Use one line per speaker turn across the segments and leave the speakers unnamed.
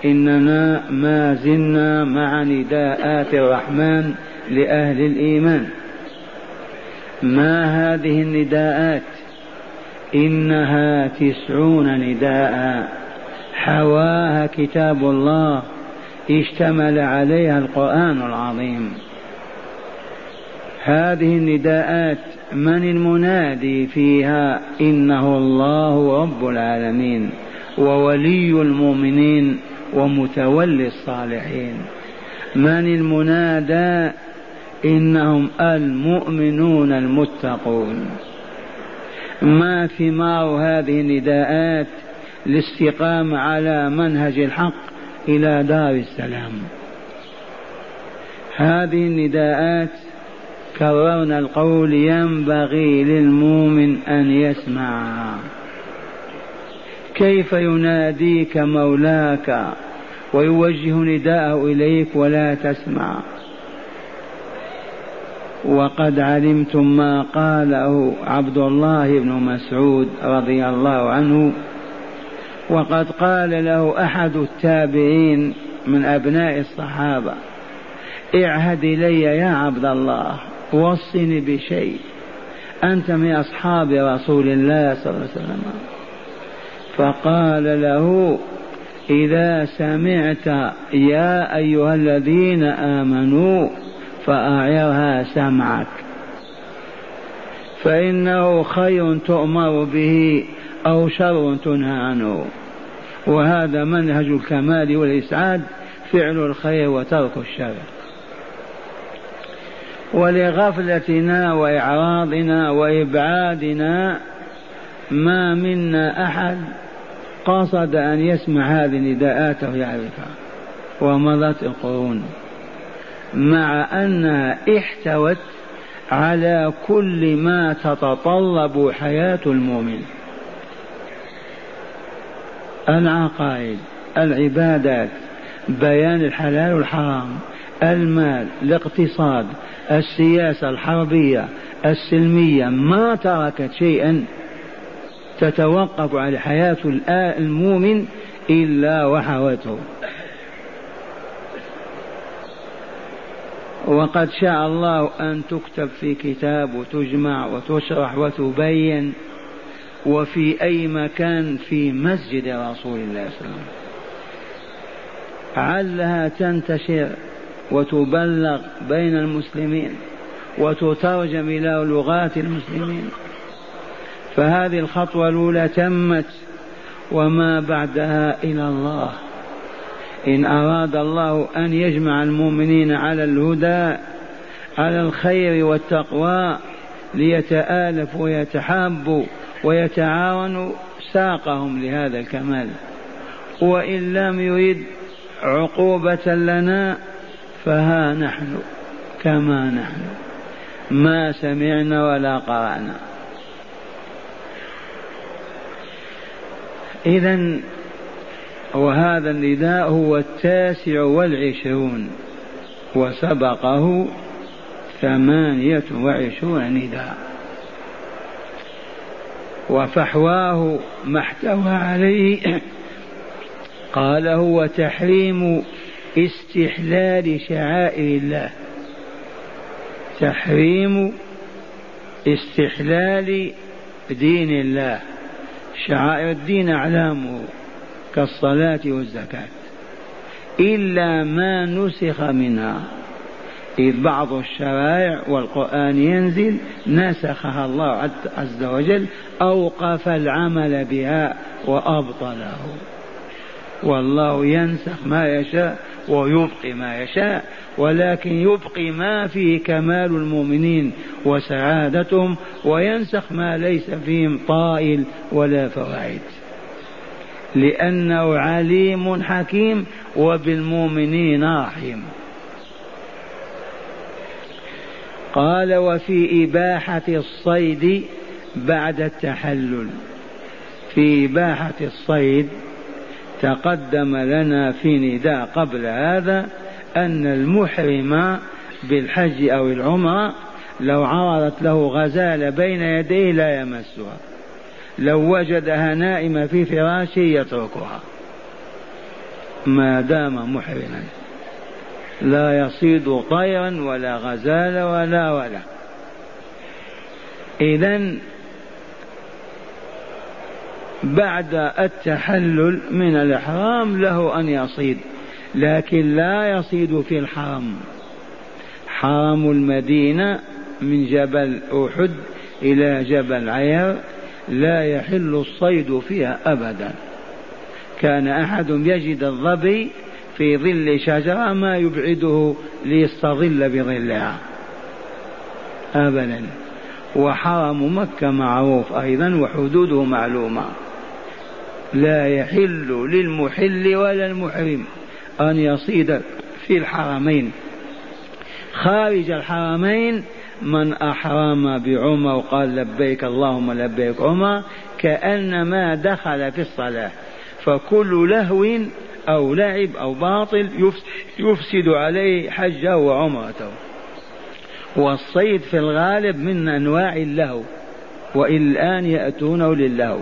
إننا ما زلنا مع نداءات الرحمن لأهل الإيمان. ما هذه النداءات؟ إنها 90 نداء حواها كتاب الله اشتمل عليها القرآن العظيم. هذه النداءات من المنادي فيها؟ إنه الله رب العالمين وولي المؤمنين ومتولي الصالحين. من المنادى؟ إنهم المؤمنون المتقون. ما ثمار هذه النداءات؟ الاستقامة على منهج الحق إلى دار السلام. هذه النداءات كررنا القول ينبغي للمؤمن أن يسمعها. كيف يناديك مولاك ويوجه نداءه إليك ولا تسمع؟ وقد علمتم ما قاله عبد الله بن مسعود رضي الله عنه، وقد قال له أحد التابعين من أبناء الصحابة: اعهد إلي يا عبد الله، وصني بشيء، أنت من أصحاب رسول الله صلى الله عليه وسلم. فقال له: إذا سمعت يا أيها الذين آمنوا فأعرها سمعك، فإنه خير تؤمر به أو شر تنهى عنه. وهذا منهج الكمال والإسعاد، فعل الخير وترك الشر. ولغفلتنا وإعراضنا وإبعادنا ما منا أحد قصد أن يسمع هذه النداءات ويعرفها، ومضت القرون مع أنها احتوت على كل ما تتطلب حياة المؤمن: العقائد، العبادات، بيان الحلال والحرام، المال، الاقتصاد، السياسة الحربية، السلمية. ما تركت شيئا تتوقف على حياة المؤمن إلا وحوته. وقد شاء الله أن تكتب في كتاب وتجمع وتشرح وتبين، وفي أي مكان في مسجد رسول الله صلى الله عليه وسلم، علها تنتشر وتبلغ بين المسلمين وتترجم إلى لغات المسلمين. فهذه الخطوة الأولى تمت، وما بعدها إلى الله. إن أراد الله أن يجمع المؤمنين على الهدى، على الخير والتقوى، ليتآلفوا ويتحابوا ويتعاونوا، ساقهم لهذا الكمال. وإن لم يريد عقوبة لنا فها نحن كما نحن، ما سمعنا ولا قرأنا. إذن وهذا النداء هو 29 وسبقه 28 نداء. وفحواه ما احتوى عليه قال هو تحريم استحلال شعائر الله، تحريم استحلال دين الله. شعائر الدين أعلامه كالصلاة والزكاة، إلا ما نسخ منها، إذ بعض الشرائع والقرآن ينزل نسخها الله عز وجل، أوقف العمل بها وأبطله. والله ينسخ ما يشاء ويبقي ما يشاء، ولكن يبقي ما فيه كمال المؤمنين وسعادتهم، وينسخ ما ليس فيهم طائل ولا فوائد، لأنه عليم حكيم وبالمؤمنين رحيم. قال وفي إباحة الصيد بعد التحلل. في إباحة الصيد تقدم لنا في نداء قبل هذا أن المحرم بالحج أو العمرة لو عرضت له غزالة بين يديه لا يمسها، لو وجدها نائمة في فراشه يتركها. ما دام محرما، لا يصيد طيرا ولا غزال ولا. إذن بعد التحلل من الإحرام له أن يصيد، لكن لا يصيد في الحرم. حرم المدينة من جبل أحد إلى جبل عير لا يحل الصيد فيها أبدا. كان أحد يجد الظبي في ظل شجرة ما يبعده ليستظل بظلها أبدا. وحرم مكة معروف أيضا وحدوده معلومة، لا يحل للمحل ولا المحرم أن يصيد في الحرمين. خارج الحرمين من أحرم بعمر وقال لبيك اللهم لبيك عمر كأنما دخل في الصلاة، فكل لهو أو لعب أو باطل يفسد عليه حجه وعمرته. والصيد في الغالب من أنواع اللهو، والآن يأتونه للهو،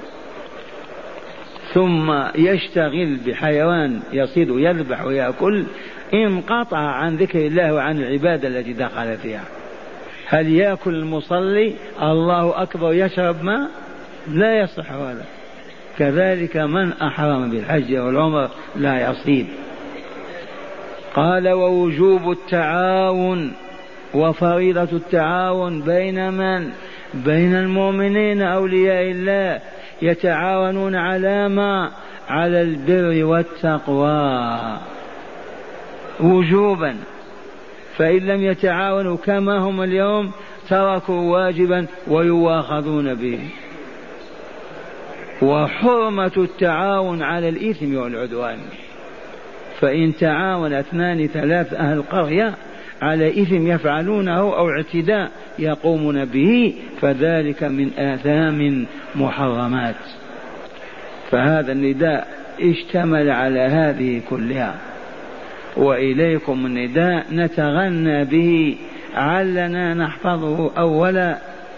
ثم يشتغل بحيوان يصيد يذبح ويأكل، انقطع عن ذكر الله وعن العبادة التي دخل فيها. هل يأكل المصلي الله أكبر يشرب ماء؟ لا يصح هذا. كذلك من أحرم بالحج والعمر لا يصيد. قال ووجوب التعاون وفريضة التعاون بين من؟ بين المؤمنين أولياء الله، يتعاونون على ما؟ على البر والتقوى وجوبا. فإن لم يتعاونوا كما هم اليوم تركوا واجبا ويواخذون به. وحرمة التعاون على الإثم والعدوان، فإن تعاون 2 3 أهل القرية على إثم يفعلونه أو اعتداء يقومون به فذلك من آثام محرمات. فهذا النداء اشتمل على هذه كلها. وإليكم النداء نتغنى به علنا نحفظه. أولا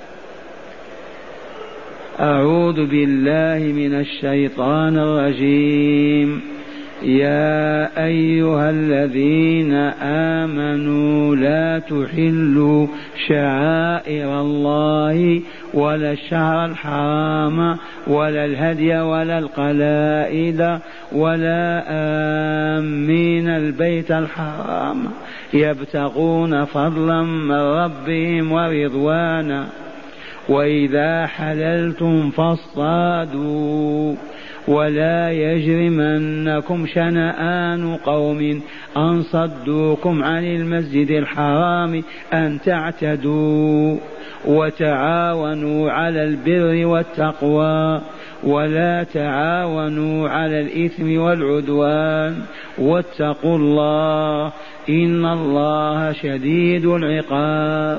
أعوذ بالله من الشيطان الرجيم. يا أيها الذين آمنوا لا تحلوا شعائر الله ولا الشهر الحرام ولا الهدي ولا القلائد ولا آمين البيت الحرام يبتغون فضلا من ربهم ورضوانا وإذا حللتم فاصطادوا ولا يجرمنكم شنآن قوم أن صدوكم عن المسجد الحرام أن تعتدوا وتعاونوا على البر والتقوى ولا تعاونوا على الإثم والعدوان واتقوا الله إن الله شديد العقاب.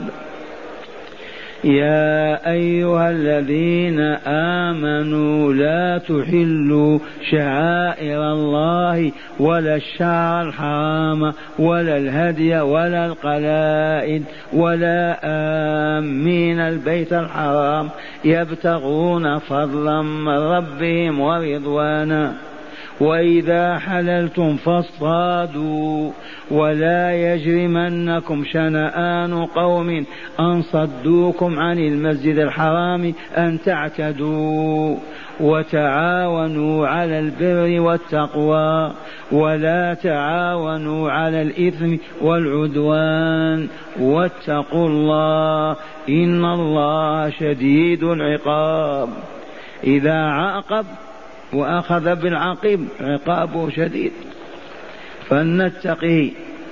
يا أيها الذين آمنوا لا تحلوا شعائر الله ولا الشهر الحرام ولا الهدي ولا القلائد ولا آمين البيت الحرام يبتغون فضلا من ربهم ورضوانا وإذا حللتم فاصطادوا ولا يجرمنكم شنآن قوم أن صدوكم عن المسجد الحرام أن تعتدوا وتعاونوا على البر والتقوى ولا تعاونوا على الإثم والعدوان واتقوا الله إن الله شديد العقاب. إذا عاقب وأخذ بالعقب عقابه شديد فلنتقه.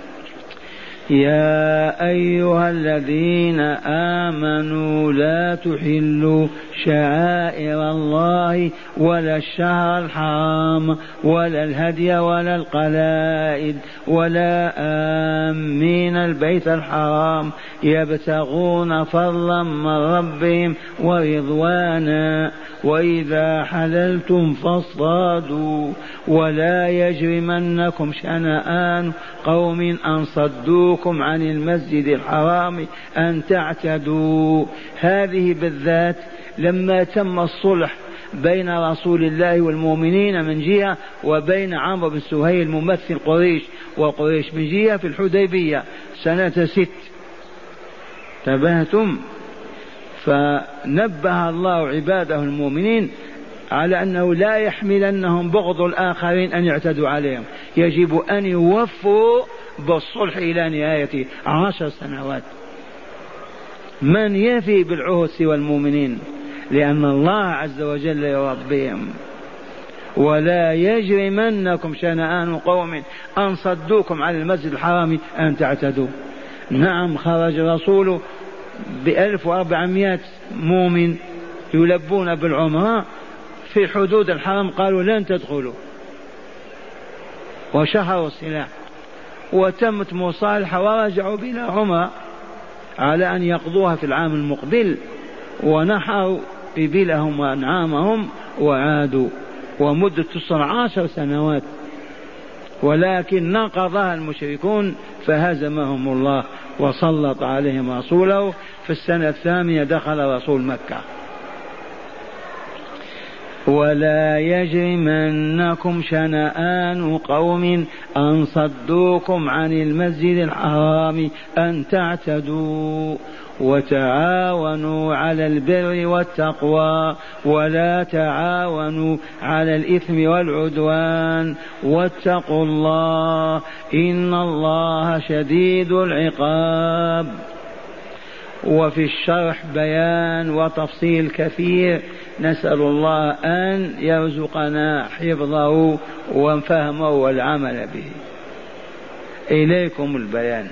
يا أيها الذين آمنوا لا تحلوا شعائر الله ولا الشهر الحرام ولا الهدي ولا القلائد ولا آمين البيت الحرام يبتغون فضلا من ربهم ورضوانا وإذا حللتم فاصطادوا ولا يجرمنكم شنآن قوم أن صدوكم عن المسجد الحرام أن تعتدوا. هذه بالذات لما تم الصلح بين رسول الله والمؤمنين من جهة، وبين عمرو بن سهيل ممثل قريش وقريش من جهة في الحديبية سنة 6. تبهتم. فنبه الله عباده المؤمنين على أنه لا يحملنهم بغض الآخرين أن يعتدوا عليهم، يجب أن يوفوا بالصلح إلى نهاية 10 سنوات. من يفي بالعهد سوى المؤمنين؟ لأن الله عز وجل يربيهم. ولا يجرمنكم شنآن قوم أن صدوكم عن المسجد الحرام أن تعتدوا. نعم، خرج رسوله ب1400 مؤمن يلبون بالعمرة في حدود الحرم، قالوا لن تدخلوا وشهروا السلاح، وتمت مصالحة ورجعوا بلا عمرة على أن يقضوها في العام المقبل، ونحروا إبلهم وأنعامهم وعادوا، ومدة 10 سنوات. ولكن نقضها المشركون فهزمهم الله وسلط عليهم رسوله. في السنة 8 دخل رسول مكة. ولا يجرمنكم شنآن قوم أن صدوكم عن المسجد الحرام أن تعتدوا وتعاونوا على البر والتقوى ولا تعاونوا على الإثم والعدوان واتقوا الله إن الله شديد العقاب. وفي الشرح بيان وتفصيل كثير، نسأل الله أن يرزقنا حفظه وفهمه والعمل به. إليكم البيان.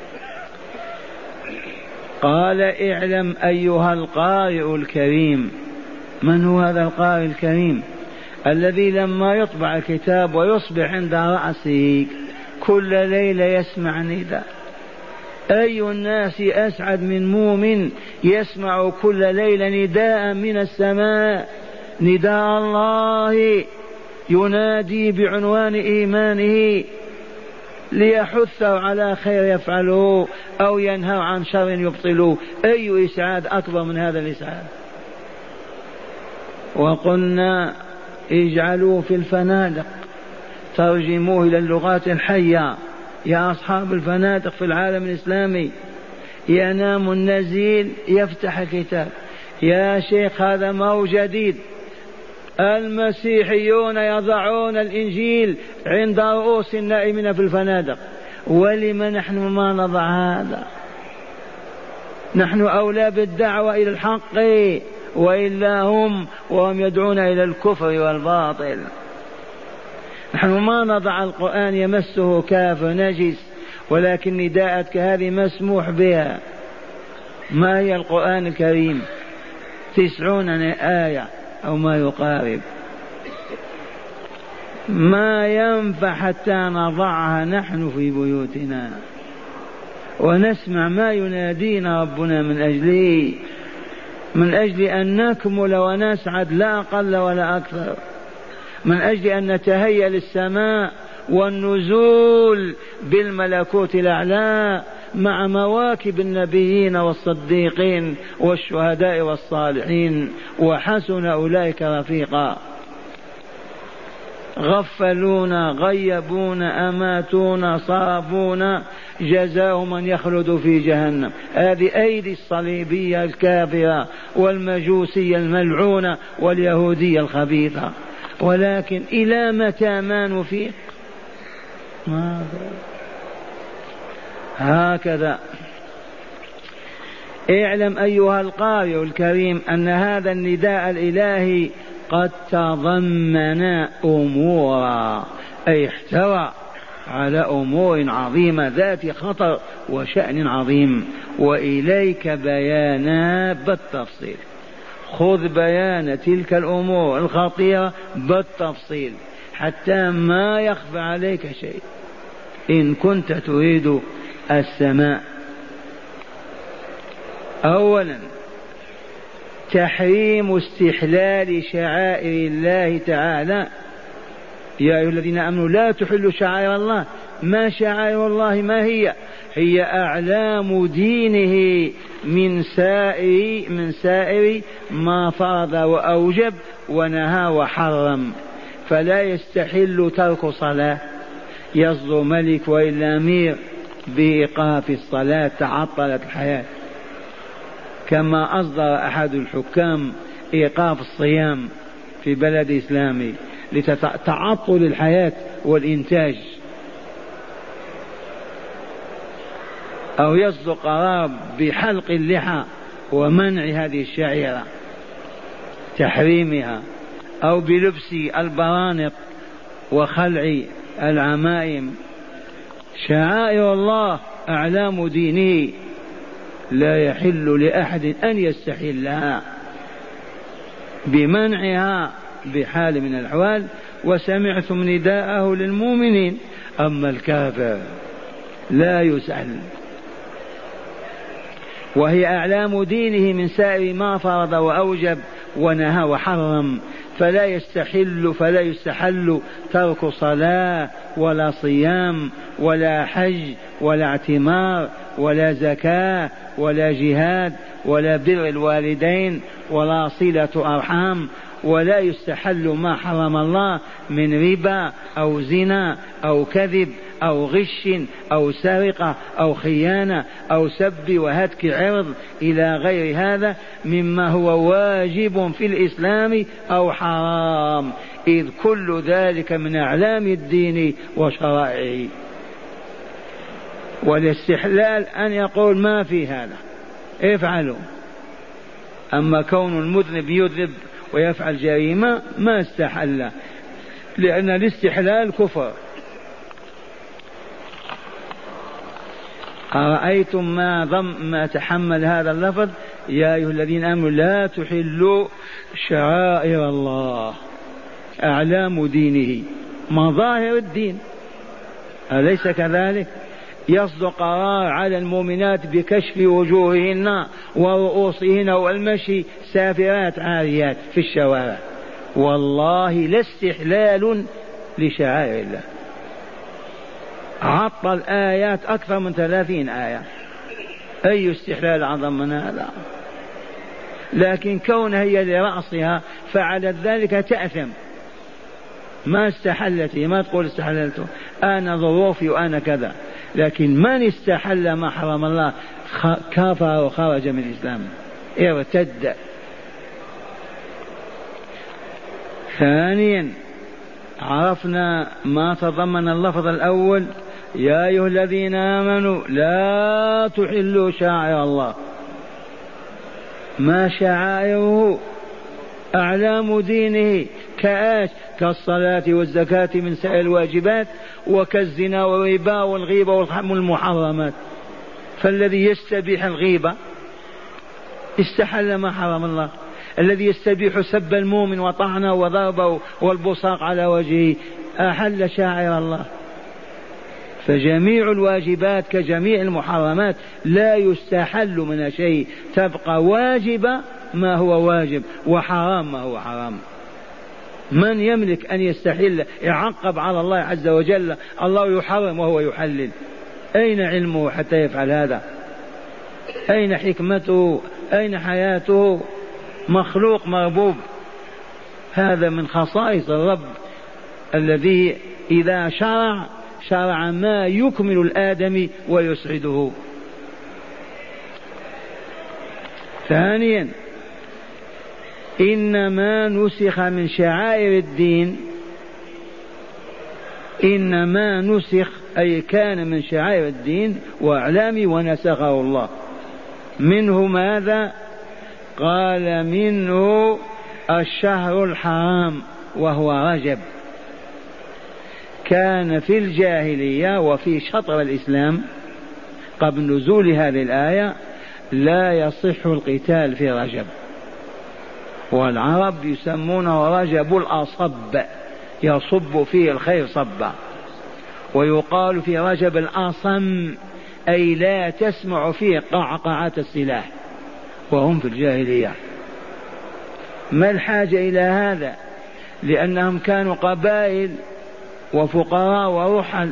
قال اعلم أيها القارئ الكريم. من هو هذا القارئ الكريم؟ الذي لما يطبع الكتاب ويصبح عند رأسه كل ليلة يسمع نداء. أي الناس أسعد من مؤمن يسمع كل ليلة نداء من السماء، نداء الله ينادي بعنوان إيمانه ليحثه على خير يفعله أو ينهى عن شر يبطله. أي إسعاد أكبر من هذا الإسعاد؟ وقلنا اجعلوا في الفنادق، ترجموه إلى اللغات الحية يا أصحاب الفنادق في العالم الإسلامي. ينام النزيل يفتح الكتاب، يا شيخ هذا ما هو جديد، المسيحيون يضعون الإنجيل عند رؤوس النائمين في الفنادق، ولما نحن ما نضع هذا؟ نحن أولى بالدعوة إلى الحق وإلا هم وهم يدعون إلى الكفر والباطل. نحن ما نضع القرآن يمسه كافر نجس، ولكن نداءتك هذه مسموح بها. ما هي القرآن الكريم؟ 90 آية أو ما يقارب. ما ينفع حتى نضعها نحن في بيوتنا ونسمع ما ينادينا ربنا من أجل أن نكمل ونسعد لا أقل ولا أكثر، من أجل أن نتهيأ للسماء والنزول بالملكوت الأعلى مع مواكب النبيين والصديقين والشهداء والصالحين، وحسن أولئك رفيقا. غفلونا، غيبونا، أماتونا، صابونا، جزاهم من يخلد في جهنم. هذه أيدي الصليبية الكافرة والمجوسية الملعونة واليهودية الخبيثة. ولكن إلى متى ما نفيق؟ هكذا. اعلم أيها القارئ الكريم أن هذا النداء الإلهي قد تضمن أمورا، أي احتوى على أمور عظيمة ذات خطر وشأن عظيم، وإليك بيانا بالتفصيل. خذ بيان تلك الأمور الخطيرة بالتفصيل حتى ما يخفى عليك شيء إن كنت تريد السماء. أولا تحريم استحلال شعائر الله تعالى. يا أيها الذين آمنوا لا تحلوا شعائر الله. ما شعائر الله؟ ما هي؟ هي أعلام دينه من سائر ما فرض وأوجب ونهى وحرم، فلا يستحل ترك صلاة. يصدر ملك وإلا أمير بإيقاف الصلاة تعطلت الحياة، كما أصدر أحد الحكام إيقاف الصيام في بلد إسلامي لتعطل الحياة والإنتاج. أو يصدر قرار بحلق اللحى ومنع هذه الشعيرة تحريمها، أو بلبس البرانق وخلع العمائم. شعائر الله أعلام دينه لا يحل لأحد أن يستحلها بمنعها بحال من الأحوال. وسمعتم نداءه للمؤمنين، أما الكافر لا يسأل. وهي أعلام دينه من سائر ما فرض وأوجب ونهى وحرم، فلا يستحل ترك صلاة ولا صيام ولا حج ولا اعتمار ولا زكاة ولا جهاد ولا بر الوالدين ولا صلة أرحام. ولا يستحل ما حرم الله من ربا أو زنا أو كذب أو غش أو سرقة أو خيانة أو سب وهتك عرض إلى غير هذا مما هو واجب في الإسلام أو حرام، إذ كل ذلك من أعلام الدين وشرائعه. والاستحلال أن يقول ما في هذا افعلوا. أما كون المذنب يذنب ويفعل جريمة ما استحل، لأن الاستحلال كفر. أرأيتم ما تحمل هذا اللفظ؟ يا أيها الذين آمنوا لا تحلوا شعائر الله، أعلام دينه، مظاهر الدين، أليس كذلك؟ يصدر قرار على المؤمنات بكشف وجوههن ورؤوسهن والمشي سافرات عاريات في الشوارع، والله لا استحلال لشعائر الله. عطل آيات أكثر من 30 آية، أي استحلال أعظم من هذا؟ لكن كونها هي لرأسها فعلت ذلك تأثم، ما استحلت، ما تقول استحللته، أنا ظروفي وأنا كذا. لكن من استحل ما حرم الله كفر وخرج من الإسلام، ارتد. ثانيا عرفنا ما تضمن اللفظ الأول، يا أيها الذين آمنوا لا تحلوا شعائر الله. ما شعائره؟ أعلام دينه، كالصلاة والزكاة من سائر الواجبات، وكالزنا والربا والغيبة والمحرمات. فالذي يستبيح الغيبة استحل ما حرم الله، الذي يستبيح سب المؤمن وطعنه وضربه والبصاق على وجهه أحل شاعر الله. فجميع الواجبات كجميع المحرمات لا يستحل من شيء، تبقى واجبة ما هو واجب وحرام ما هو حرام. من يملك أن يستحل يعقب على الله عز وجل؟ الله يحرم وهو يحلل، أين علمه حتى يفعل هذا؟ أين حكمته؟ أين حياته؟ مخلوق مربوب. هذا من خصائص الرب الذي إذا شرع ما يكمل الآدمي ويسعده. ثانيا إنما نسخ من شعائر الدين، إنما نسخ أي كان من شعائر الدين وأعلامه ونسخه الله. منه ماذا؟ قال منه الشهر الحرام وهو رجب. كان في الجاهلية وفي شطر الإسلام قبل نزول هذه الآية لا يصح القتال في رجب، والعرب يسمونه رجب الأصب، يصب فيه الخير صبا. ويقال في رجب الأصم أي لا تسمع فيه قعقعة السلاح، وهم في الجاهلية. ما الحاجة إلى هذا؟ لأنهم كانوا قبائل وفقراء ورحل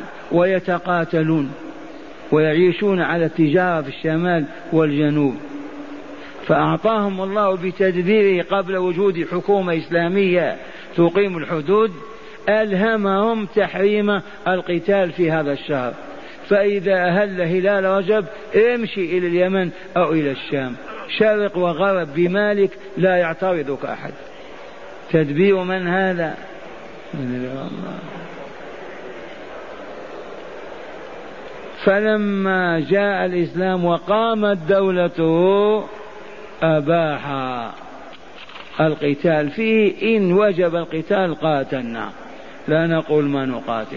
ويتقاتلون ويعيشون على التجارة في الشمال والجنوب، فأعطاهم الله بتدبيره قبل وجود حكومة إسلامية تقيم الحدود، ألهمهم تحريم القتال في هذا الشهر. فإذا أهل هلال رجب امشي إلى اليمن أو إلى الشام، شرق وغرب بمالك لا يعترضك أحد. تدبير من هذا؟ من الله. فلما جاء الإسلام وقامت دولته أباح القتال فيه، إن وجب القتال قاتلنا، لا نقول ما نقاتل.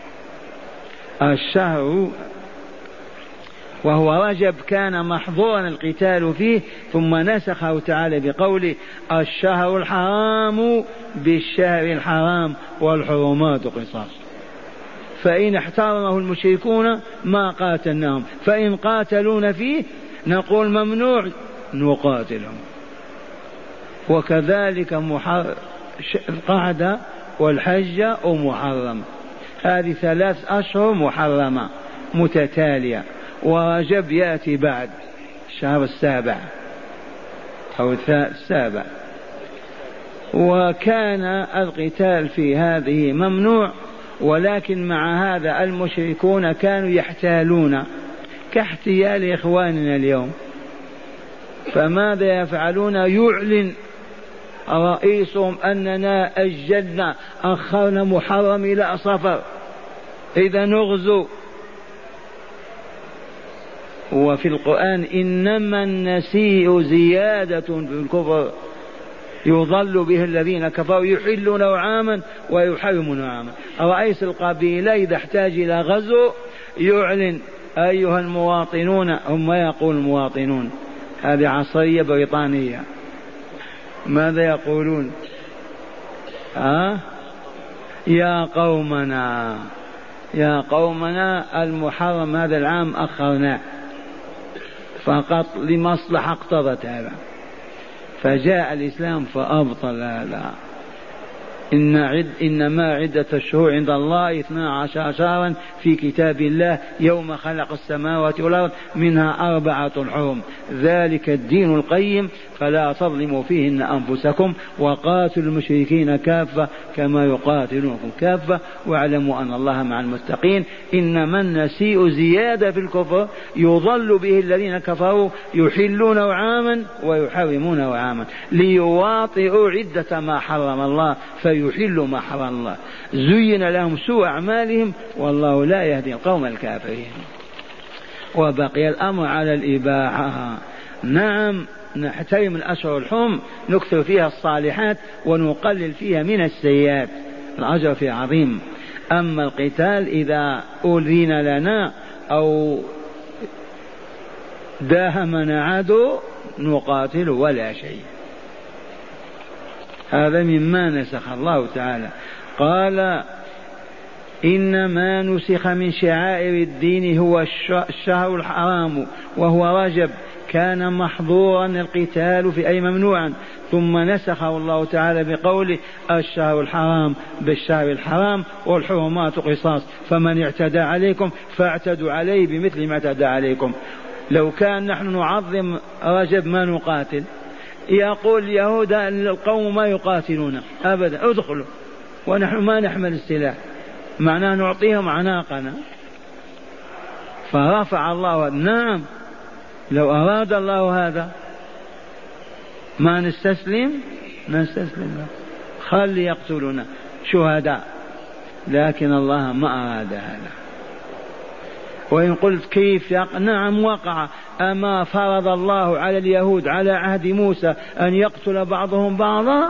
الشهر وهو رجب كان محظورا القتال فيه، ثم نسخه تعالى بقوله الشهر الحرام بالشهر الحرام والحرمات قصاص. فإن احترمه المشركون ما قاتلناهم، فإن قاتلون فيه نقول ممنوع نقاتلهم. وكذلك القعدة والحج ومحرم، هذه 3 أشهر محرمة متتالية، ورجب يأتي بعد الشهر 7 أو 7. وكان القتال في هذه ممنوع، ولكن مع هذا المشركون كانوا يحتالون كاحتيال إخواننا اليوم. فماذا يفعلون؟ يعلن رئيسهم أننا أجلنا أخرنا محرم إلى صفر، إذا نغزو. وفي القرآن إنما النسيء زيادة في الكفر يضل به الذين كفروا يحلونه عاما ويحرمونه عاما. رئيس القبيلة إذا احتاج إلى غزو يعلن أيها المواطنون، هم يقول المواطنون، هذه عصرية بريطانية، ماذا يقولون؟ يا قومنا يا قومنا المحرم هذا العام أخرناه فقط لمصلحة اقتضت هذا. فجاء الإسلام فأبطل هذا. إنما عدة الشهور عند الله 12 شهرا في كتاب الله يوم خلق السماوات والأرض منها 4 حرم، ذلك الدين القيم فلا تظلموا فيهن أنفسكم وقاتلوا المشركين كافة كما يقاتلونكم كافة واعلموا أن الله مع المتقين. إنما النسيء زيادة في الكفر يضل به الذين كفروا يحلونه عاما ويحرمونه عاما ليواطئوا عدة ما حرم الله فيحلوا ما حرم الله. زين لهم سوء أعمالهم والله لا يهدي القوم الكافرين. وبقي الأمر على الإباحة. نعم نحترم الأشهر الحرم، نكثر فيها الصالحات ونقلل فيها من السيئات، الأجر فيه عظيم. أما القتال إذا أذن لنا أو داهمنا عدو نقاتل ولا شيء. هذا مما نسخ الله تعالى. قال إنما نسخ من شعائر الدين هو الشهر الحرام وهو رجب، كان محظورا القتال في أي ممنوعا، ثم نسخه الله تعالى بقوله الشهر الحرام بالشهر الحرام والحرمات قصاص، فمن اعتدى عليكم فاعتدوا عليه بمثل ما اعتدى عليكم. لو كان نحن نعظم رجب ما نقاتل. يقول اليهود القوم ما يقاتلون أبدا، ادخلوا ونحن ما نحمل السلاح، معناه نعطيهم عناقنا. فرفع الله. نعم لو أراد الله هذا ما نستسلم له، خلي يقتلنا شهداء، لكن الله ما أراد هذا. وإن قلت كيف نعم وقع. أما فرض الله على اليهود على عهد موسى أن يقتل بعضهم بعضا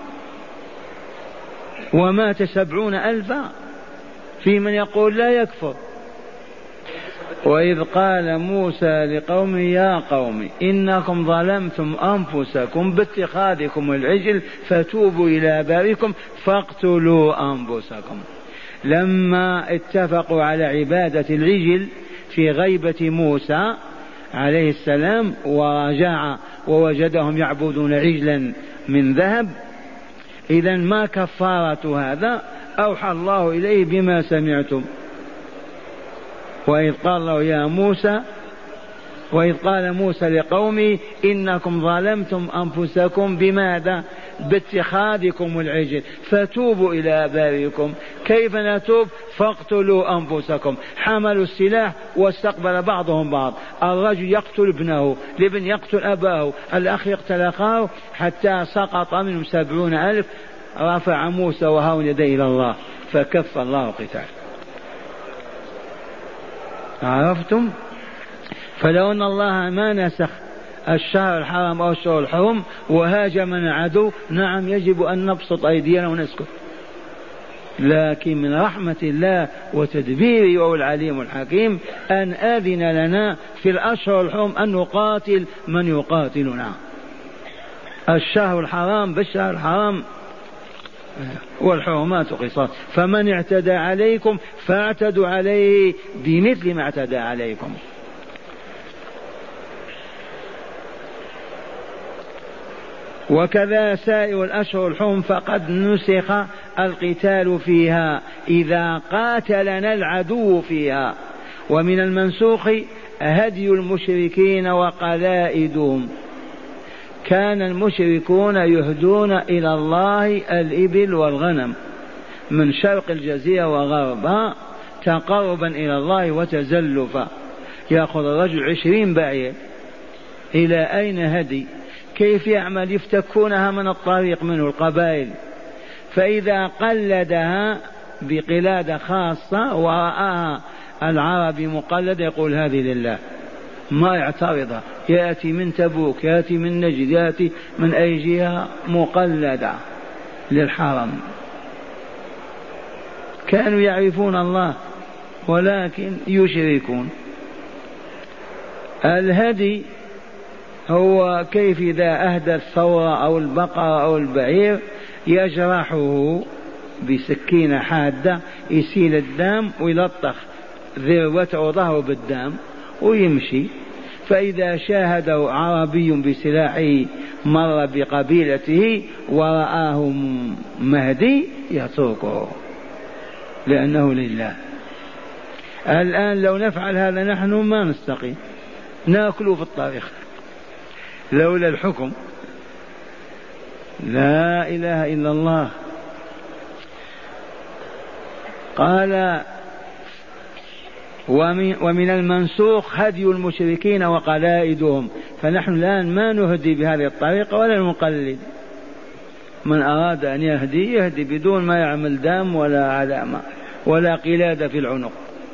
ومات 70,000؟ في من يقول لا يكفر. وإذ قال موسى لقومه يا قوم إنكم ظلمتم أنفسكم باتخاذكم العجل فتوبوا إلى بارئكم فاقتلوا أنفسكم. لما اتفقوا على عبادة العجل في غيبة موسى عليه السلام ورجع ووجدهم يعبدون عجلا من ذهب، إذن ما كفارة هذا؟ أوحى الله إليه بما سمعتم. وإذ قال الله يا موسى وإذ قال موسى لقومه إنكم ظلمتم أنفسكم بماذا؟ باتخاذكم العجل فتوبوا إلى بارئكم. كيف نتوب؟ فاقتلوا أنفسكم. حملوا السلاح واستقبل بعضهم بعض، الرجل يقتل ابنه، الابن يقتل أباه، الأخ يقتل أخاه، حتى سقط منهم 70,000. رفع موسى وهارون يديه إلى الله فكف الله القتال. عرفتم؟ فلو أن الله ما نسخ الشهر الحرام أو الشهر الحرم وهاجمنا عدو، نعم يجب أن نبسط أيدينا ونسكت، لكن من رحمة الله وتدبيره وهو العليم الحكيم أن آذن لنا في الأشهر الحرم أن نقاتل من يقاتلنا. الشهر الحرام بالشهر الحرام والحرمات قصاص، فمن اعتدى عليكم فاعتدوا عليه بمثل ما اعتدى عليكم. وكذا سائر الأشهر الحرم فقد نسخ القتال فيها إذا قاتلنا العدو فيها. ومن المنسوخ هدي المشركين وقلائدهم. كان المشركون يهدون إلى الله الإبل والغنم من شرق الجزيرة وغربها تقربا إلى الله وتزلفا. يأخذ الرجل 20 بعير، إلى أين هدي؟ كيف يعمل؟ يفتكونها من الطريق منه القبائل، فإذا قلدها بقلادة خاصة ورآها العربي مقلدة يقول هذه لله، ما يعترضها. يأتي من تبوك، يأتي من نجد، يأتي من أي جهة، مقلدة للحرم. كانوا يعرفون الله ولكن يشركون. الهدي هو كيف إذا أهدى الثورة أو البقرة أو البعير يجرحه بسكينة حادة، يسيل الدم ويلطخ ذروته وظهره بالدم ويمشي. فإذا شاهده عربي بسلاحه مر بقبيلته ورآه مهدي يتركه لأنه لله. الآن لو نفعل هذا نحن ما نستقيم، ناكل في الطريق لولا الحكم. لا إله إلا الله. قال ومن المنسوخ هدي المشركين وقلائدهم. فنحن الآن ما نهدي بهذه الطريقة ولا نقلد. من أراد أن يهدي يهدي بدون ما يعمل دم ولا علامة ولا قلادة في العنق.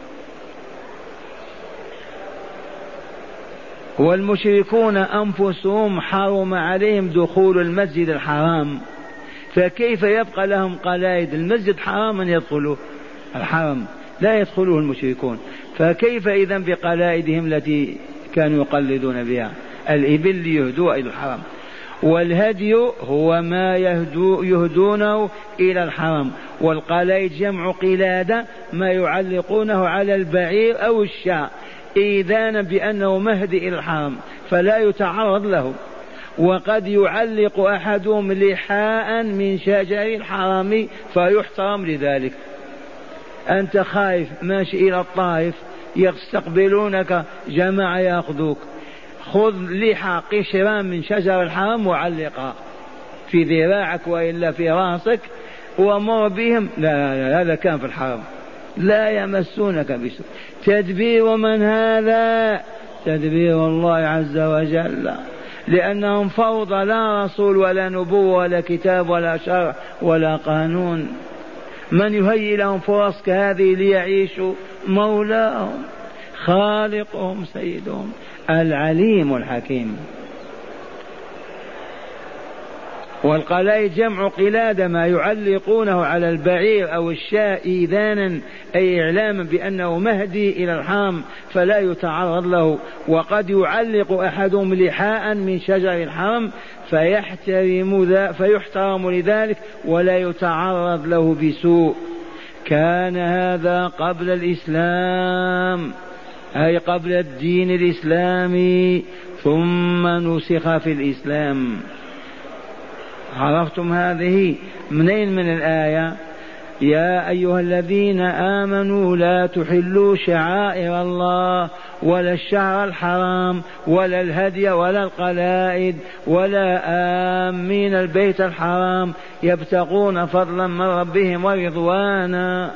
والمشركون أنفسهم حرم عليهم دخول المسجد الحرام، فكيف يبقى لهم قلائد؟ المسجد حرام أن يدخلوا الحرم، لا يدخلوه المشركون، فكيف إذن بقلائدهم التي كانوا يقلدون بها الإبل ليهدوا إلى الحرم؟ والهدي هو ما يهدونه إلى الحرم، والقلائد جمع قلادة ما يعلقونه على البعير أو الشاة إيذانا بأنه مهدي إلى الحرم فلا يتعرض له. وقد يعلق أحدهم لحاء من شجر الحرم فيحترم لذلك. أنت خايف ماشي إلى الطائف يستقبلونك جماعة يأخذوك، خذ لحى قشران من شجر الحرم وعلقها في ذراعك وإلا في راسك ومر بهم. لا هذا كان في الحرم، لا يمسونك بسوء. تدبير من هذا؟ تدبير الله عز وجل، لأنهم فوضى، لا رسول ولا نبوة ولا كتاب ولا شرع ولا قانون. من يهيئ لهم فرص كهذه ليعيشوا؟ مولاهم خالقهم سيدهم العليم الحكيم. والقلائد جمع قلادة ما يعلقونه على البعير أو الشاة إيذانا أي إعلاما بأنه مهدي إلى الحرم فلا يتعرض له. وقد يعلق أحدهم لحاء من شجر الحرم فيحترم لذلك ولا يتعرض له بسوء. كان هذا قبل الإسلام، أي قبل الدين الإسلامي، ثم نسخ في الإسلام. عرفتم هذه منين؟ من الآية يا أيها الذين آمنوا لا تحلوا شعائر الله ولا الشهر الحرام ولا الهدي ولا القلائد ولا آمين البيت الحرام يبتغون فضلا من ربهم ورضوانا.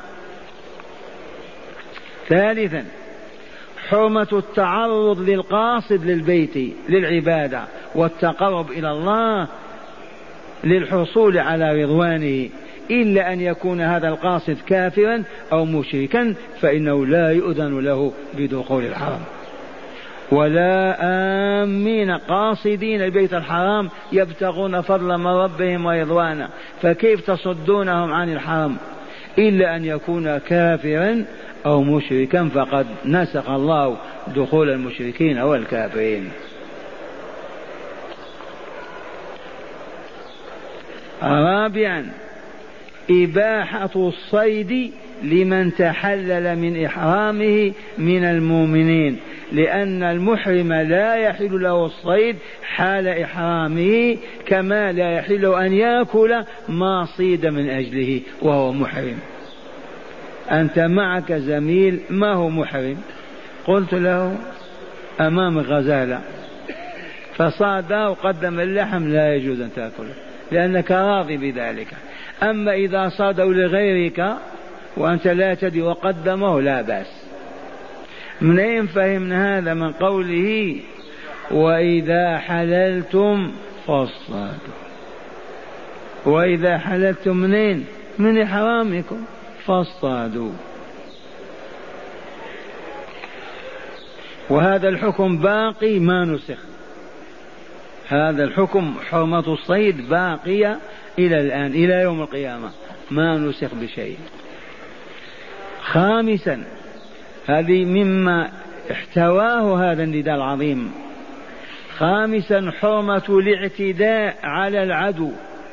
ثالثا حرمة التعرض للقاصد للبيت للعبادة والتقرب إلى الله للحصول على رضوانه، إلا أن يكون هذا القاصد كافرا أو مشركا فإنه لا يؤذن له بدخول الحرم. ولا آمين قاصدين البيت الحرام يبتغون فضلا من ربهم ورضوانا، فكيف تصدونهم عن الحرم؟ إلا أن يكون كافرا أو مشركا، فقد نسخ الله دخول المشركين والكافرين. رابعا إباحة الصيد لمن تحلل من إحرامه من المؤمنين، لأن المحرم لا يحل له الصيد حال إحرامه، كما لا يحل أن يأكل ما صيد من أجله وهو محرم. أنت معك زميل ما هو محرم، قلت له أمام غزالة فصاد وقدم اللحم، لا يجوز أن تأكله لأنك راضي بذلك. أما إذا صادوا لغيرك وأنت لا تدري وقدمه لا بأس. منين فهمنا هذا؟ من قوله وإذا حللتم فاصطادوا. وإذا حللتم منين؟ من إحرامكم فاصطادوا. وهذا الحكم باقي ما نسخ، هذا الحكم حرمة الصيد باقية إلى الآن إلى يوم القيامة ما نسخ بشيء. خامسا هذه مما احتواه هذا النداء العظيم. خامسا حرمة الاعتداء على العدو،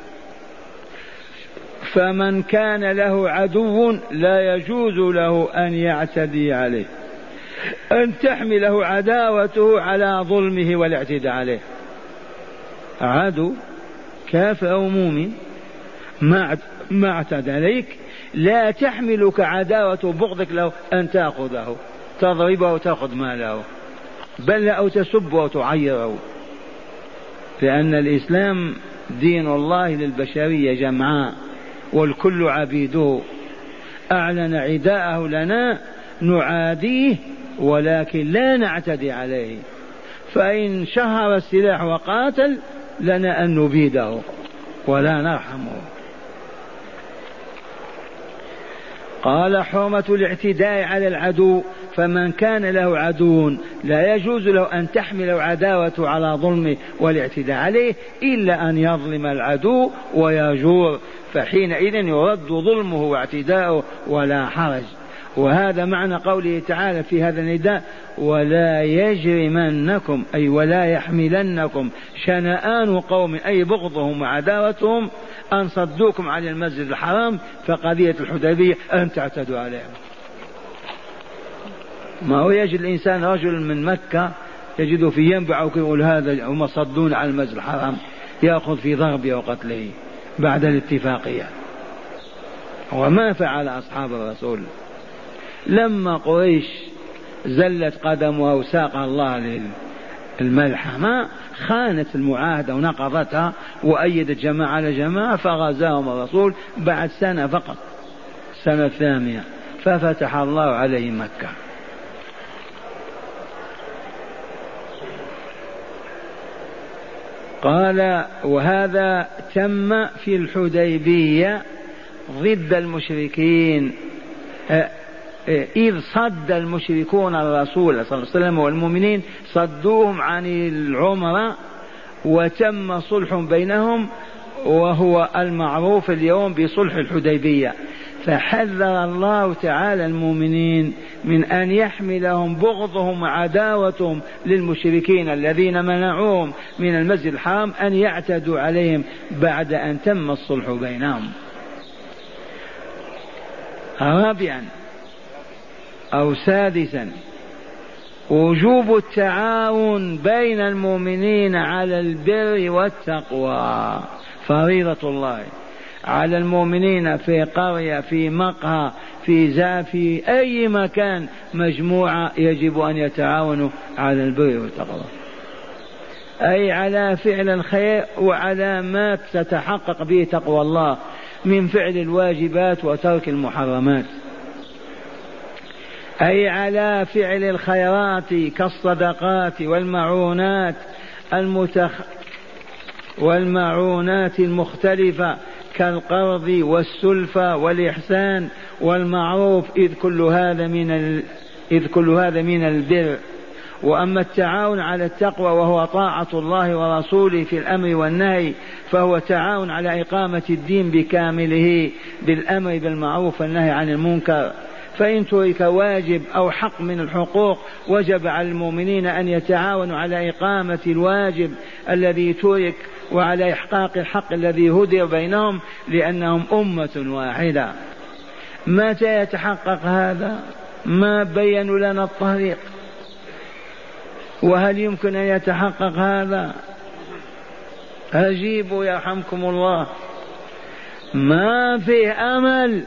فمن كان له عدو لا يجوز له أن يعتدي عليه، أن تحمله عداوته على ظلمه والاعتداء عليه. عدو كافر أو مؤمن ما اعتدى عليك، لا تحملك عداوة بغضك له أن تأخذه تضربه وتأخذ ماله، بل أو تسبه وتعيره، لأن الإسلام دين الله للبشرية جمعاء والكل عبيده. أعلن عداءه لنا نعاديه ولكن لا نعتدي عليه، فإن شهر السلاح وقاتل لنا أن نبيده ولا نرحمه. قال حرمة الاعتداء على العدو، فمن كان له عدو لا يجوز له أن تحمل عداوته على ظلمه والاعتداء عليه إلا أن يظلم العدو ويجور، فحينئذ يرد ظلمه واعتداؤه ولا حرج. وهذا معنى قوله تعالى في هذا النداء ولا يجرمنكم أي ولا يحملنكم شنآن قوم أي بغضهم وعداوتهم أن صدوكم عن المسجد الحرام فقضية الحديبية أن تعتدوا عليهم. ما هو يجد الإنسان رجل من مكة يجد في ينبع ويقول هذا هم صدون عن المسجد الحرام، يأخذ في ضربه وقتله بعد الاتفاقية. وما فعل أصحاب الرسول لما قريش زلت قدمها وساق الله للملحمة، خانت المعاهدة ونقضتها وأيدت جماعة على جماعة، فغزاهم الرسول بعد سنة فقط، سنة 8، ففتح الله عليه مكة. قال وهذا تم في الحديبية ضد المشركين، إذ صد المشركون الرسول صلى الله عليه وسلم والمؤمنين، صدوهم عن العمرة وتم صلح بينهم، وهو المعروف اليوم بصلح الحديبية. فحذر الله تعالى المؤمنين من أن يحملهم بغضهم وعداوتهم للمشركين الذين منعوهم من المسجد الحرام أن يعتدوا عليهم بعد أن تم الصلح بينهم. رابعا أو سادسا وجوب التعاون بين المؤمنين على البر والتقوى، فريضة الله. على المؤمنين في قرية، في مقهى، في زافي، أي مكان، مجموعة يجب أن يتعاونوا على البر والتقوى، أي على فعل الخير وعلى ما تتحقق به تقوى الله من فعل الواجبات وترك المحرمات، أي على فعل الخيرات كالصدقات والمعونات المختلفة كالقرض والسلفة والإحسان والمعروف، إذ كل هذا من البر. وأما التعاون على التقوى وهو طاعة الله ورسوله في الأمر والنهي، فهو تعاون على إقامة الدين بكامله بالأمر بالمعروف والنهي عن المنكر. فإن ترك واجب أو حق من الحقوق وجب على المؤمنين أن يتعاونوا على إقامة الواجب الذي ترك وعلى إحقاق الحق الذي هدر بينهم، لأنهم أمة واحدة. متى يتحقق هذا؟ ما بينوا لنا الطريق. وهل يمكن أن يتحقق هذا؟ أجيبوا يرحمكم الله. ما فيه أمل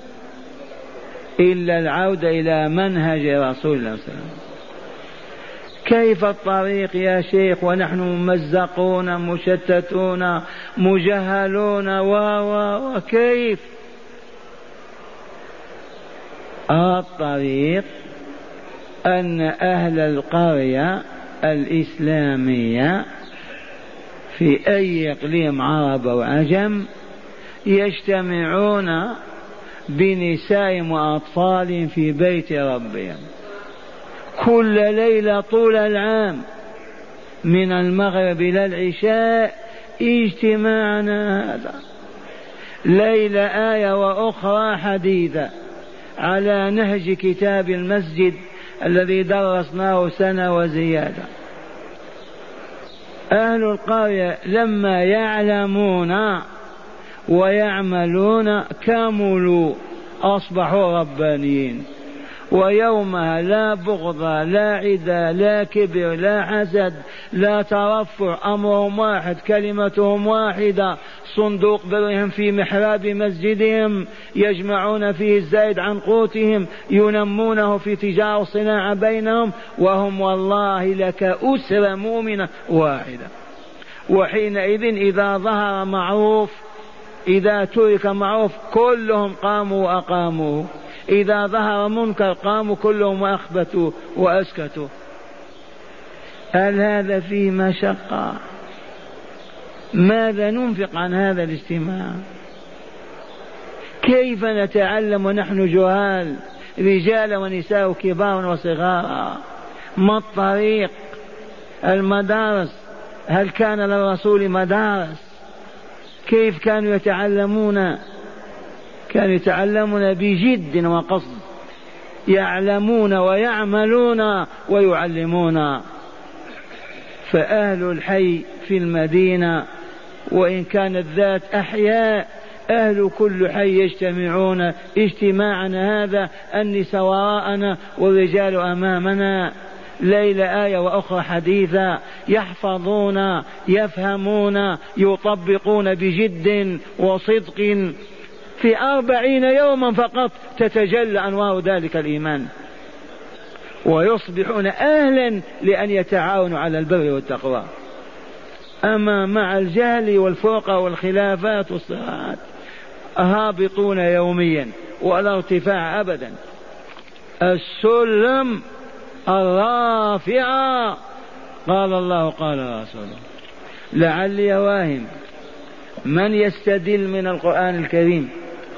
إلا العودة إلى منهج رسول الله صلى الله عليه وسلم. كيف الطريق يا شيخ ونحن ممزقون مشتتون مجهلون وكيف؟ الطريق أن أهل القرية الإسلامية في أي إقليم عرب أو عجم يجتمعون بنسائهم وأطفالهم في بيت ربهم كل ليلة طول العام من المغرب إلى العشاء. اجتماعنا هذا ليلة آية وأخرى حديثة على نهج كتاب المسجد الذي درسناه سنة وزيادة. أهل القرية لما يعلمون ويعملون كملوا، أصبحوا ربانيين، ويومها لا بغض لا عدا لا كبر لا حسد لا ترفع، أمرهم واحد كلمتهم واحدة، صندوق برهم في محراب مسجدهم يجمعون فيه الزائد عن قوتهم، ينمونه في تجارة صناعة بينهم، وهم والله لك أسرة مؤمنة واحدة. وحينئذ إذا ظهر معروف إذا ترك معروف كلهم قاموا وأقاموه، إذا ظهر منكر قاموا كلهم وأخبتوا وأسكتوا. هل هذا فيه مشقة؟ ماذا ننفق عن هذا الاجتماع؟ كيف نتعلم ونحن جهال، رجال ونساء كبار وصغار؟ ما الطريق؟ المدارس، هل كان للرسول مدارس؟ كيف كانوا يتعلمون؟ كانوا يتعلمون بجد وقصد، يعلمون ويعملون ويعلمون. فأهل الحي في المدينة وإن كانت ذات أحياء، أهل كل حي يجتمعون اجتماعنا هذا، النساء وراءنا والرجال أمامنا، ليلة آية وأخرى حديثة، يحفظون يفهمون يطبقون بجد وصدق. في 40 يوما فقط تتجلى أنوار ذلك الإيمان، ويصبحون أهلا لأن يتعاونوا على البر والتقوى. أما مع الجهل والفرقة والخلافات والصراعات هابطون يوميا ولا ارتفاع أبدا. السلم الرافعة قال الله قال رسوله. لعلي واهم من يستدل من القرآن الكريم.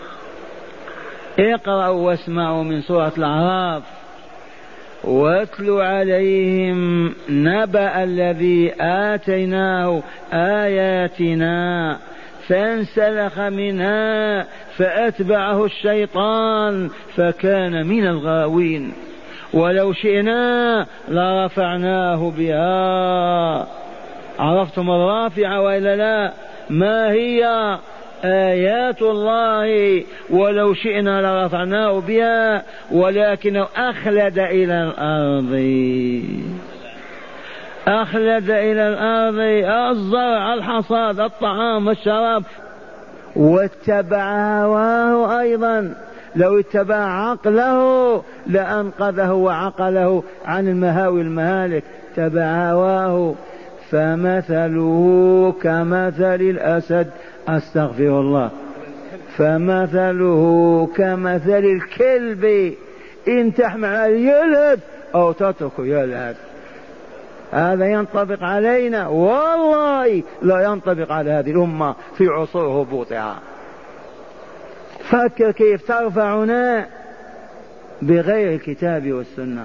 اقرأوا واسمعوا من سورة الأعراف: واتل عليهم نبأ الذي آتيناه آياتنا فانسلخ منها فأتبعه الشيطان فكان من الغاوين ولو شئنا لرفعناه بها. عرفتم الرافعة وإلا لا؟ ما هي؟ آيات الله، ولو شئنا لرفعناه بها ولكنه أخلد إلى الأرض. أخلد إلى الأرض، الزرع، الحصاد، الطعام، الشراب، واتبع هواه أيضا. لو اتبع عقله لأنقذه وعقله عن المهاوي المهالك، اتبع هواه. فمثله كمثل الأسد، أستغفر الله، فمثله كمثل الكلب إن تحمل يلهث أو تتركه يلهث. هذا ينطبق علينا، والله لا ينطبق على هذه الأمة في عصور هبوطها. فكر كيف ترفعنا بغير الكتاب والسنة.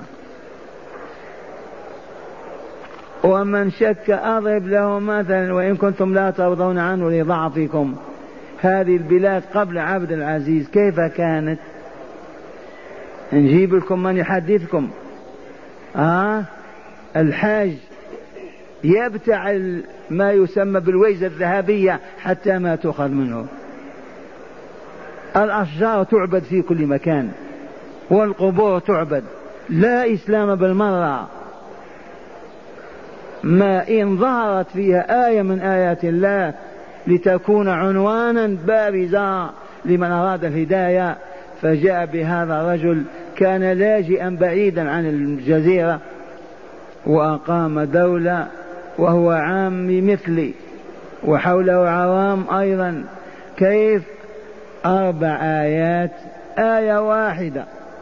ومن شك أضرب له مثلا وإن كنتم لا ترضون عنه لضعفكم. هذه البلاد قبل عبد العزيز كيف كانت؟ نجيب لكم من يحدثكم. الحاج يبتع ما يسمى بالويزة الذهبية حتى ما تؤخذ منه. الأشجار تعبد في كل مكان والقبور تعبد، لا إسلام بالمرة. ما إن ظهرت فيها آية من آيات الله لتكون عنوانا بارزا لمن أراد الهداية. فجاء بهذا الرجل كان لاجئا بعيدا عن الجزيرة وأقام دولة وهو عامي مثلي وحوله عوام أيضا. كيف؟ 4 آيات، آية واحدة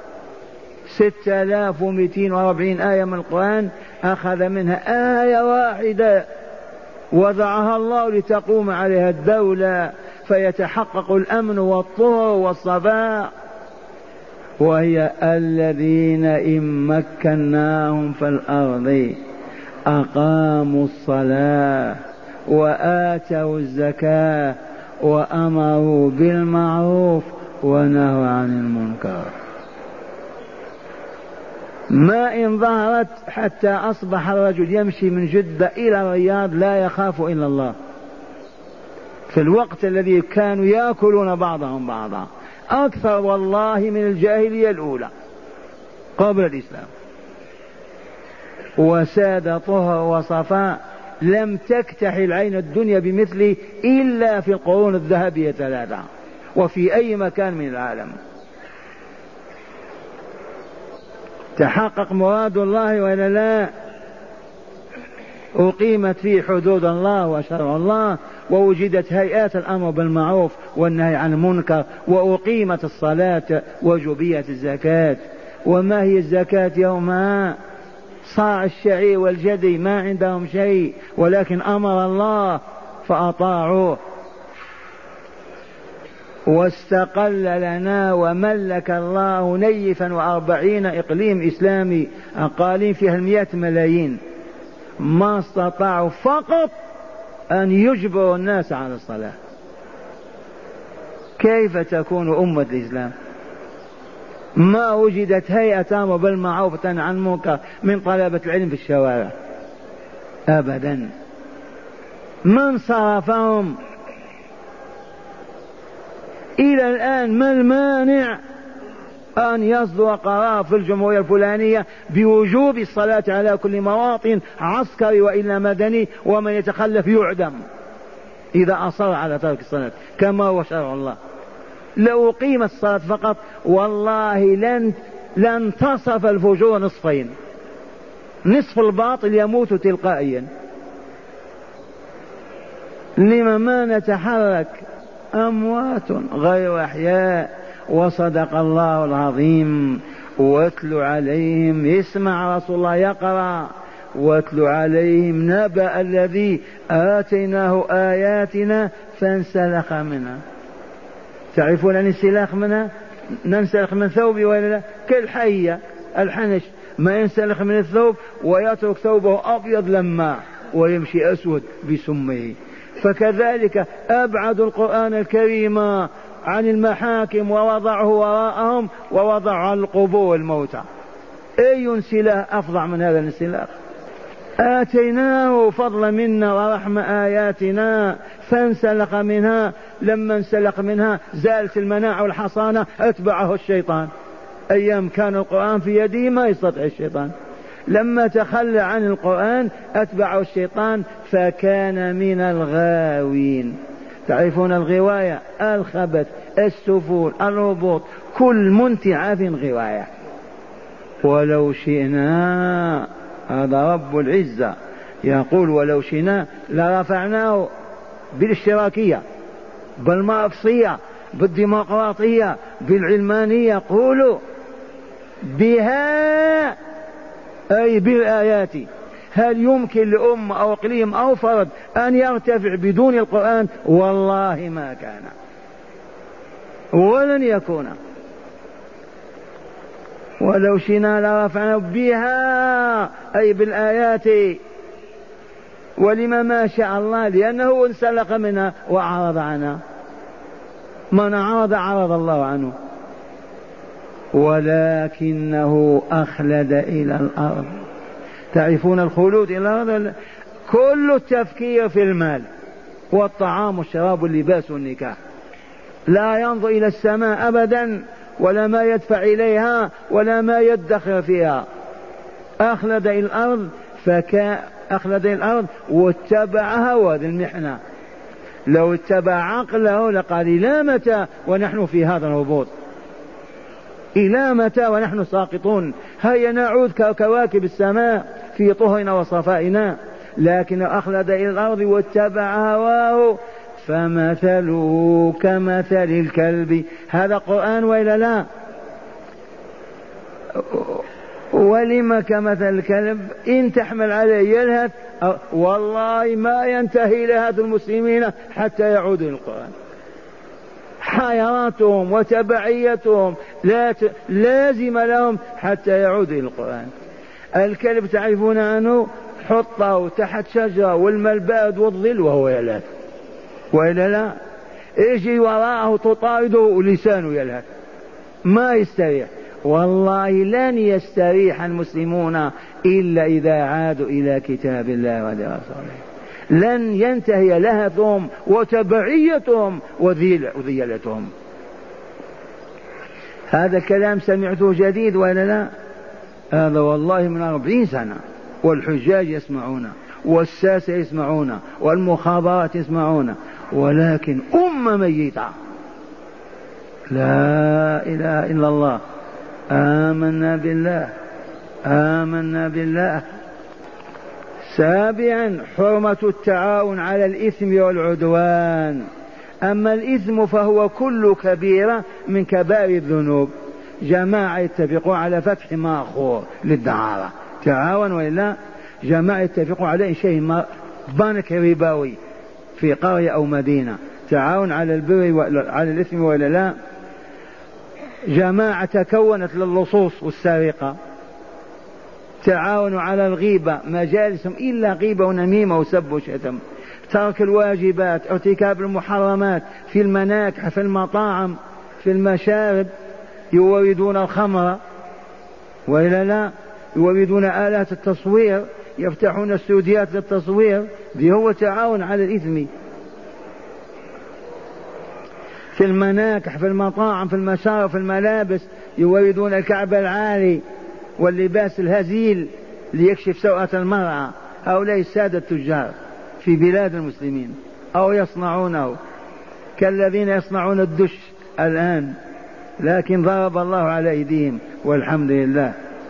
6240 آية من القرآن أخذ منها آية واحدة وضعها الله لتقوم عليها الدولة فيتحقق الأمن والطهر والصفاء. وهي الذين إن مكناهم في الأرض أقاموا الصلاة وآتوا الزكاة وأمروا بالمعروف ونهوا عن المنكر. ما إن ظهرت حتى أصبح الرجل يمشي من جدة إلى الرياض لا يخاف إلا الله، في الوقت الذي كانوا يأكلون بعضهم بعضا أكثر والله من الجاهلية الأولى قبل الإسلام. وساد طهر وصفاء لم تكتحل عين الدنيا بمثله إلا في القرون الذهبية 3 وفي أي مكان من العالم. تحقق مراد الله ولا لا؟ أقيمت فيه حدود الله وشرع الله، ووجدت هيئات الأمر بالمعروف والنهي عن المنكر، وأقيمت الصلاة وجبيت الزكاة. وما هي الزكاة يومها؟ صاع الشعير والجدي، ما عندهم شيء ولكن أمر الله فأطاعوه. واستقل لنا وملك الله نيفا 40 إقليم إسلامي، أقاليم فيها 100 ملايين، ما استطاعوا فقط أن يجبروا الناس على الصلاة. كيف تكون أمة الإسلام؟ ما وجدت هيئة أمر بالمعروف وتنهى عن المنكر من طلبة العلم في الشوارع أبدا. من صرفهم إلى الآن؟ ما المانع أن يصدر قرار في الجمهورية الفلانية بوجوب الصلاة على كل مواطن عسكري وإلا مدني، ومن يتخلف يعدم إذا أصر على ترك الصلاة كما هو شرع الله. لو قيمت الصلاة فقط والله لن تصف الفجور نصفين، نصف الباطل يموت تلقائيا. لما ما نتحرك؟ أموات غير أحياء. وصدق الله العظيم. واتل عليهم، اسمع رسول الله يقرأ، واتل عليهم نبأ الذي آتيناه آياتنا فانسلخ منها. تعرفون الانسلاخ منها؟ ننسلخ من ثوبي ولا لا؟ كالحية الحنش، ما ينسلخ من الثوب ويترك ثوبه أبيض لما ويمشي أسود بسمه. فكذلك أبعد القرآن الكريم عن المحاكم ووضعه وراءهم ووضعه على القبور الموتى. أي انسلاخ أفظع من هذا الانسلاخ؟ آتيناه فضلا منا ورحمة آياتنا فانسلخ منها. لما انسلخ منها زالت المناعة والحصانة، أتبعه الشيطان. أيام كان القرآن في يده ما يستطيع الشيطان، لما تخلى عن القرآن أتبعه الشيطان فكان من الغاوين. تعرفون الغواية، الخبث، السفول، الهبوط، كل منتعة غواية. ولو شئنا، هذا رب العزة يقول ولو شئنا لرفعناه بالاشتراكية، بالماركسية، بالديمقراطية، بالعلمانية، قولوا بها أي بالآيات. هل يمكن لأمة أو إقليم أو فرد أن يرتفع بدون القرآن؟ والله ما كان ولن يكون. ولو شئنا لرفعناه بها أي بالآيات. ولما ما شاء الله؟ لأنه انسلق منها وأعرض عنها. من عرض الله عنه. ولكنه أخلد إلى الأرض. تعرفون الخلود إلى الأرض؟ كل التفكير في المال والطعام والشراب واللباس والنكاح، لا ينظر إلى السماء أبدا، ولا ما يدفع إليها، ولا ما يدخر فيها. أخلد إلى الأرض، أخلد إلى الأرض واتبع هوى المحنة. لو اتبع عقله لقال إلى متى ونحن في هذا الهبوط؟ إلى متى ونحن ساقطون؟ هيا نعود كواكب السماء في طهرنا وصفائنا. لكن أخلد إلى الأرض واتبع هواه فمثله كمثل الكلب. هذا قرآن وإلا لا؟ ولم كمثل الكلب إن تحمل عليه يلهث. والله ما ينتهي لهذا المسلمين حتى يعودوا إلى القرآن. حيراتهم وتبعيتهم لازم لهم حتى يعودوا إلى القرآن. الكلب تعرفون عنه؟ حطه تحت شجرة والماء البارد والظل وهو يلهث، وإلا لا؟ يجي وراءه تطارده ولسانه يلهث، ما يستريح. والله لن يستريح المسلمون إلا إذا عادوا إلى كتاب الله ولرسوله. لن ينتهي لهثهم وتبعيتهم وذيلتهم. هذا كلام سمعته جديد ولا لا؟ هذا والله من 40 سنة، والحجاج يسمعون، والساسة يسمعون، والمخابرات يسمعون، ولكن أمة ميتة. لا إله إلا الله. آمنا بالله، آمنا بالله. سابعا حرمة التعاون على الإثم والعدوان. أما الإثم فهو كل كبيرة من كبائر الذنوب. جماعة يتفقوا على فتح ماخور للدعارة، تعاون وإلا؟ جماعة يتفقوا على شيء بنك ربوي في قرية أو مدينة، تعاون على البر على الإثم وإلا لا؟ جماعة تكونت للصوص والسرقة، تعاونوا على الغيبة، مجالسهم إلا غيبة ونميمة وسب وشتم، ترك الواجبات، ارتكاب المحرمات، في المناكح، في المطاعم، في المشارب، يوردون الخمر وإلا لا؟ يوردون آلات التصوير، يفتحون استوديات للتصوير، ذي هو تعاون على الإثم. في المناكح، في المطاعم، في المشارب، في الملابس، يوردون الكعب العالي واللباس الهزيل ليكشف سوءة المرأة. هؤلاء السادة التجار في بلاد المسلمين، أو يصنعونه كالذين يصنعون الدش الآن، لكن ضرب الله على أيديهم والحمد لله.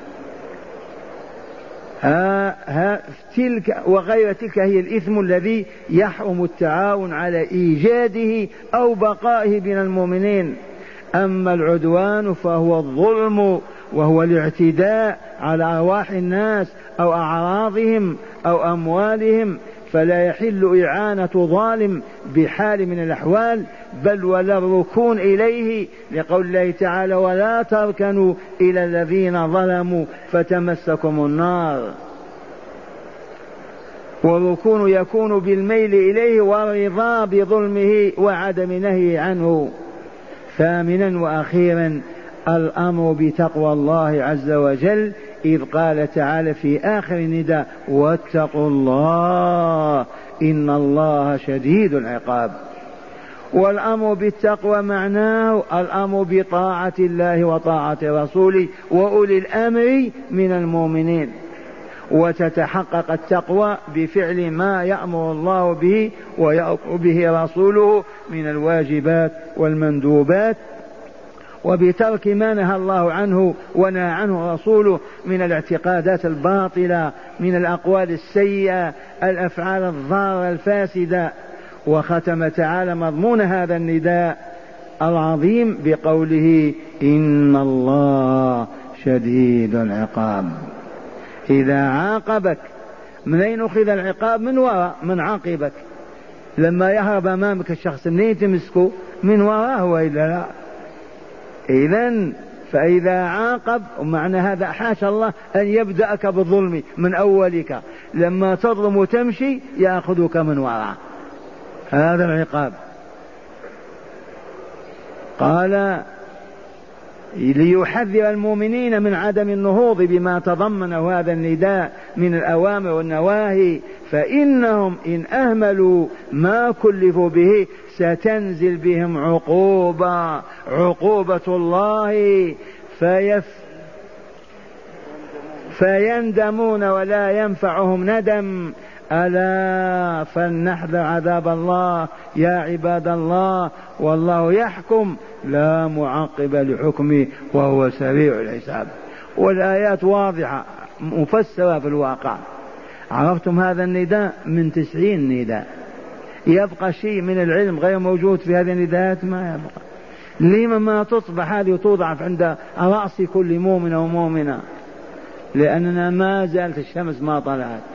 تلك وغير تلك هي الإثم الذي يحرم التعاون على إيجاده أو بقائه بين المؤمنين. أما العدوان فهو الظلم، وهو الاعتداء على أرواح الناس أو أعراضهم أو أموالهم، فلا يحل إعانة ظالم بحال من الأحوال، بل ولا الركون إليه، لقول الله تعالى ولا تركنوا إلى الذين ظلموا فتمسكم النار. والركون يكون بالميل إليه والرضا بظلمه وعدم نهي عنه. ثامنا وأخيرا الأمر بتقوى الله عز وجل، إذ قال تعالى في آخر النداء واتقوا الله إن الله شديد العقاب. والأمر بالتقوى معناه الأمر بطاعة الله وطاعة رسوله وأولي الأمر من المؤمنين. وتتحقق التقوى بفعل ما يأمر الله به ويأمر به رسوله من الواجبات والمندوبات، وبترك ما نهى الله عنه ونهى عنه رسوله من الاعتقادات الباطلة، من الأقوال السيئة، الأفعال الضارة الفاسدة. وختم تعالى مضمون هذا النداء العظيم بقوله إن الله شديد العقاب. إذا عاقبك من أين أخذ العقاب؟ من وراء، من عاقبك. لما يهرب أمامك الشخص منين تمسكه؟ من وراءه وإلا لا. إذن فإذا عاقب، ومعنى هذا حاشا الله أن يبدأك بالظلم من أولك، لما تظلم وتمشي يأخذك من وراء، هذا العقاب. قال ليحذر المؤمنين من عدم النهوض بما تضمنه هذا النداء من الأوامر والنواهي، فإنهم إن أهملوا ما كلفوا به ستنزل بهم عقوبة الله فيندمون ولا ينفعهم ندم. ألا فلنحذر عذاب الله يا عباد الله، والله يحكم لا معقب لحكمه وهو سريع الحساب. والآيات واضحة مفسرة في الواقع. عرفتم هذا النداء من 90 نداء، يبقى شيء من العلم غير موجود في هذه النداءات؟ ما يبقى. لما ما تصبح هذه توضع عند رأس كل مؤمن ومؤمنة؟ لأننا ما زالت الشمس ما طلعت.